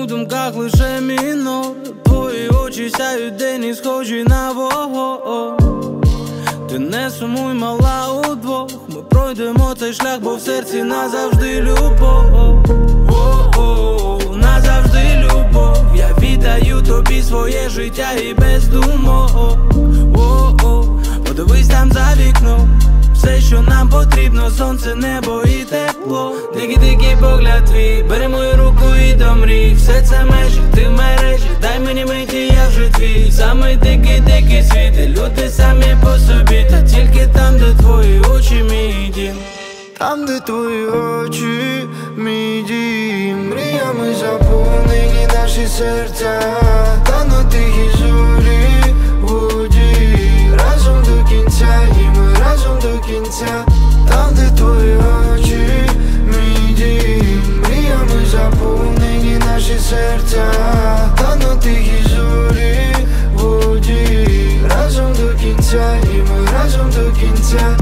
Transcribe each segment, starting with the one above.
думках лише мінор. Твої очі сяють день і схожі на вогонь. Ти не сумуй, мала, удвох ми пройдемо цей шлях, бо в серці назавжди любов. Назавжди любов. Я віддаю тобі своє життя і без думок. Подивись там за вікном, все, що нам потрібно, сонце, небо і тепло. Дикий погляд твій, бери мою руку і до мрій. Все це межі, ти в мережі, дай мені миті, я вже твій. Самий дикий світ, і люди самі по собі. Та тільки там, де твої очі, мій дім. Там, де твої очі, мій дім. Мріями заповнені наші серця. Та на тихій зорі воді. Разом до кінця, і ми разом до кінця. Там, де твої очі, мій дім. Мріями заповнені наші серця. Та на тихій зорі воді. Разом до кінця, і ми разом до кінця.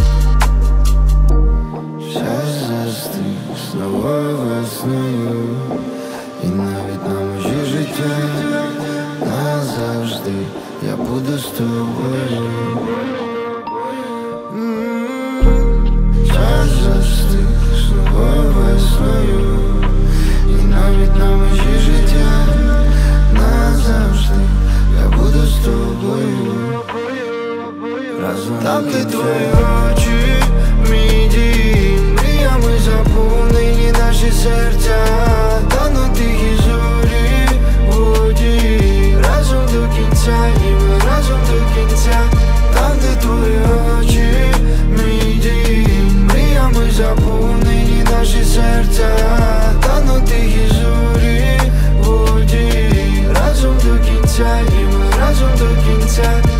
Час застиг з новою весною, і навіть на межі життя назавжди я буду з тобою. Час застиг з новою весною, і навіть на межі життя назавжди я буду з тобою. Там, де твої очі, мій дім. Мріями заповнені наші серця. Та на тихій зорі воді. Разом до кінця, і ми разом до кінця. Там, де твої очі, мій дім. Мріями заповнені наші серця. Та на тихій зорі воді. Разом до кінця, і ми разом до кінця.